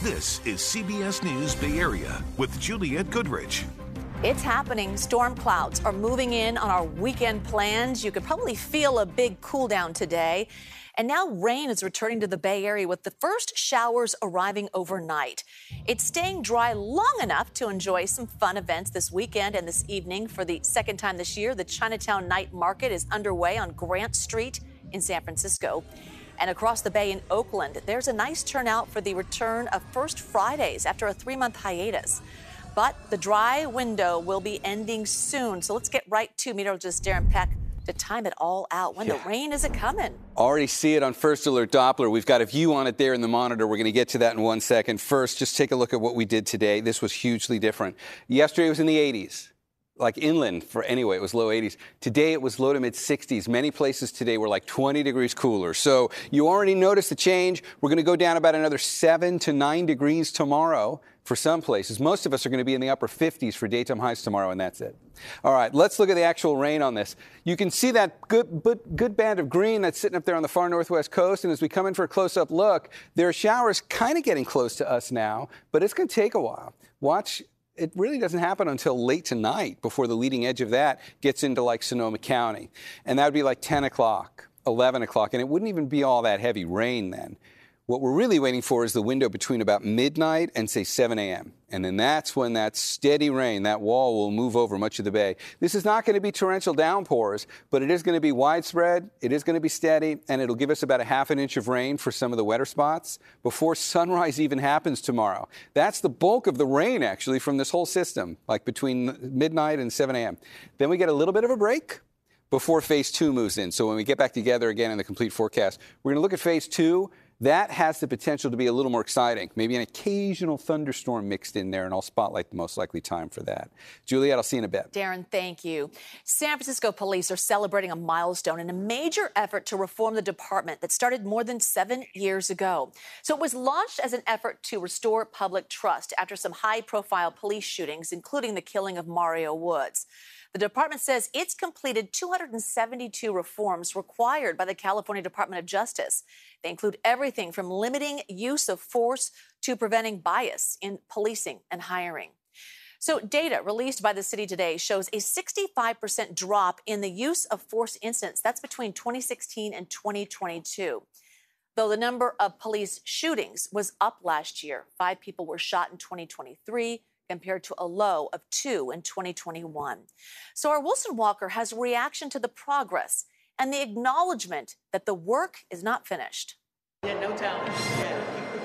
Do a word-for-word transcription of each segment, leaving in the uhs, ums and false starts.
This is C B S News Bay Area with Juliette Goodrich. It's happening. Storm clouds are moving in on our weekend plans. You could probably feel a big cool down today. And now rain is returning to the Bay Area with the first showers arriving overnight. It's staying dry long enough to enjoy some fun events this weekend and this evening. For the second time this year, the Chinatown Night Market is underway on Grant Street in San Francisco. And across the bay in Oakland, there's a nice turnout for the return of First Fridays after a three-month hiatus. But the dry window will be ending soon. So let's get right to meteorologist Darren Peck to time it all out. When yeah. the rain is it coming? Already see it on First Alert Doppler. We've got a view on it there in the monitor. We're going to get to that in one second. First, just take a look at what we did today. This was hugely different. Yesterday was in the eighties. Like inland, for anyway, it was low eighties. Today it was low to mid sixties. Many places today were like twenty degrees cooler. So you already noticed the change. We're going to go down about another seven to nine degrees tomorrow for some places. Most of us are going to be in the upper fifties for daytime highs tomorrow, and that's it. All right, let's look at the actual rain on this. You can see that good, good band of green that's sitting up there on the far northwest coast. And as we come in for a close-up look, there are showers kind of getting close to us now, but it's going to take a while. Watch. It really doesn't happen until late tonight before the leading edge of that gets into like Sonoma County. And that would be like ten o'clock, eleven o'clock, and it wouldn't even be all that heavy rain then. What we're really waiting for is the window between about midnight and, say, seven a.m. And then that's when that steady rain, that wall, will move over much of the bay. This is not going to be torrential downpours, but it is going to be widespread, it is going to be steady, and it'll give us about a half an inch of rain for some of the wetter spots before sunrise even happens tomorrow. That's the bulk of the rain, actually, from this whole system, like between midnight and seven a.m. Then we get a little bit of a break before phase two moves in. So when we get back together again in the complete forecast, we're going to look at phase two. That has the potential to be a little more exciting. Maybe an occasional thunderstorm mixed in there, and I'll spotlight the most likely time for that. Juliette, I'll see you in a bit. Darren, thank you. San Francisco police are celebrating a milestone in a major effort to reform the department that started more than seven years ago. So it was launched as an effort to restore public trust after some high-profile police shootings, including the killing of Mario Woods. The department says it's completed two hundred seventy-two reforms required by the California Department of Justice. They include everything from limiting use of force to preventing bias in policing and hiring. So data released by the city today shows a sixty-five percent drop in the use of force incidents. That's between twenty sixteen and twenty twenty-two. Though the number of police shootings was up last year. Five people were shot in twenty twenty-three. Compared to a low of two in twenty twenty-one. So our Wilson Walker has a reaction to the progress and the acknowledgement that the work is not finished. Yeah, no talent. Yeah.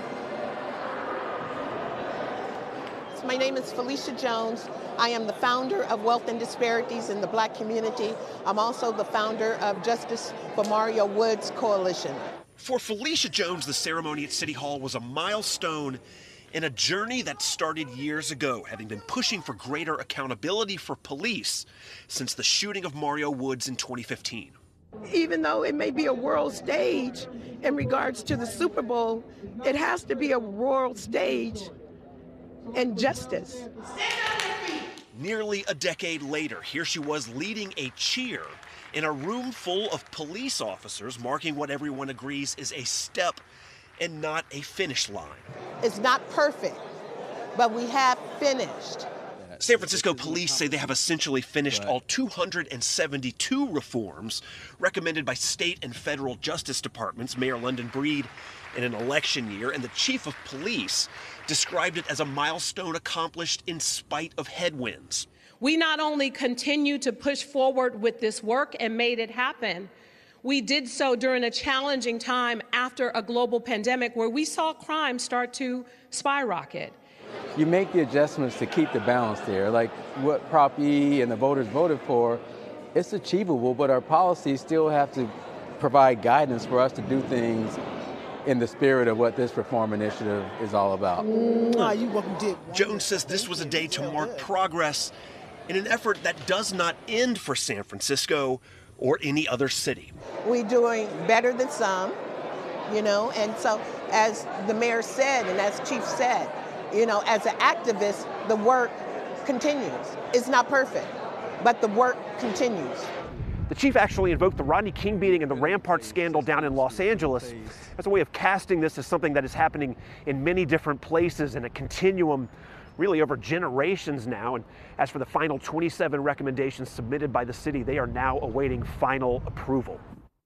So my name is Felicia Jones. I am the founder of Wealth and Disparities in the Black Community. I'm also the founder of Justice for Mario Woods Coalition. For Felicia Jones, the ceremony at City Hall was a milestone in a journey that started years ago, having been pushing for greater accountability for police since the shooting of Mario Woods in twenty fifteen. Even though it may be a world stage in regards to the Super Bowl, it has to be a world stage in justice. Nearly a decade later, here she was leading a cheer in a room full of police officers, marking what everyone agrees is a step and not a finish line. It's not perfect, but we have finished. San Francisco police say they have essentially finished all two hundred seventy-two reforms recommended by state and federal justice departments. Mayor London Breed, in an election year, and the chief of police described it as a milestone accomplished in spite of headwinds. We not only continue to push forward with this work and made it happen, we did so during a challenging time after a global pandemic where we saw crime start to skyrocket. You make the adjustments to keep the balance there. Like what Prop E and the voters voted for, it's achievable, but our policies still have to provide guidance for us to do things in the spirit of what this reform initiative is all about. Jones says this was a day to mark progress in an effort that does not end for San Francisco or any other city. We're doing better than some, you know, and so as the mayor said and as Chief said, you know, as an activist, the work continues. It's not perfect, but the work continues. The chief actually invoked the Rodney King beating and the Rampart scandal down in Los Angeles as a way of casting this as something that is happening in many different places in a continuum really over generations now. And as for the final twenty-seven recommendations submitted by the city, they are now awaiting final approval.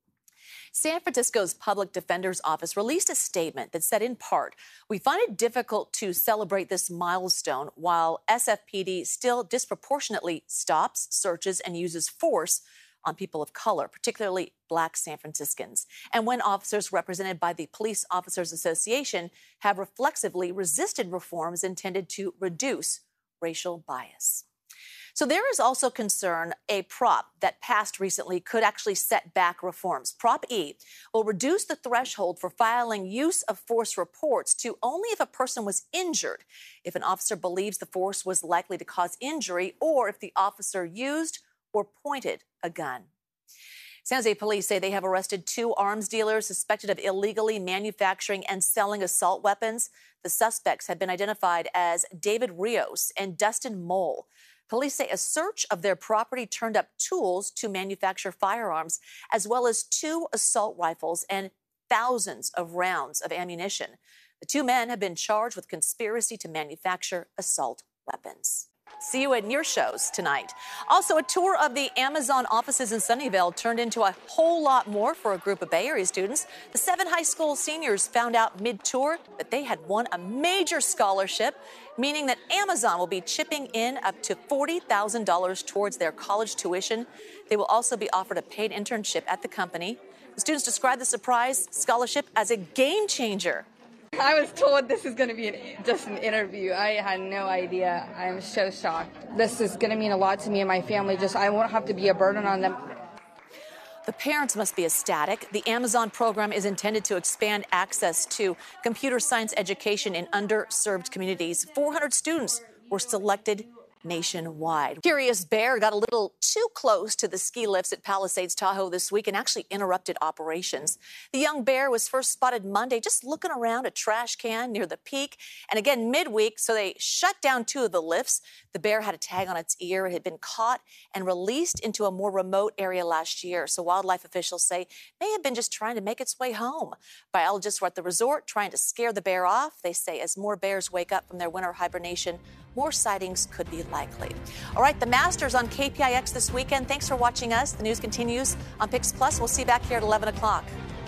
San Francisco's Public Defender's Office released a statement that said, in part, "We find it difficult to celebrate this milestone while S F P D still disproportionately stops, searches, and uses force on people of color, particularly Black San Franciscans, and when officers represented by the Police Officers Association have reflexively resisted reforms intended to reduce racial bias." So there is also concern a prop that passed recently could actually set back reforms. Prop E will reduce the threshold for filing use of force reports to only if a person was injured, if an officer believes the force was likely to cause injury, or if the officer used or pointed a gun. San Jose police say they have arrested two arms dealers suspected of illegally manufacturing and selling assault weapons. The suspects have been identified as David Rios and Dustin Mole. Police say a search of their property turned up tools to manufacture firearms, as well as two assault rifles and thousands of rounds of ammunition. The two men have been charged with conspiracy to manufacture assault weapons. See you at your shows tonight. Also, a tour of the Amazon offices in Sunnyvale turned into a whole lot more for a group of Bay Area students. The seven high school seniors found out mid-tour that they had won a major scholarship, meaning that Amazon will be chipping in up to forty thousand dollars towards their college tuition. They will also be offered a paid internship at the company. The students described the surprise scholarship as a game changer. I was told this is going to be an, just an interview. I had no idea. I'm so shocked. This is going to mean a lot to me and my family. Just I won't have to be a burden on them. The parents must be ecstatic. The Amazon program is intended to expand access to computer science education in underserved communities. four hundred students were selected nationwide. Curious bear got a little too close to the ski lifts at Palisades Tahoe this week and actually interrupted operations. The young bear was first spotted Monday just looking around a trash can near the peak, and again midweek, so they shut down two of the lifts. The bear had a tag on its ear. It had been caught and released into a more remote area last year, so wildlife officials say it may have been just trying to make its way home. Biologists were at the resort trying to scare the bear off. They say as more bears wake up from their winter hibernation, more sightings could be likely. All right, the Masters on K P I X this weekend. Thanks for watching us. The news continues on Pix Plus. We'll see you back here at eleven o'clock.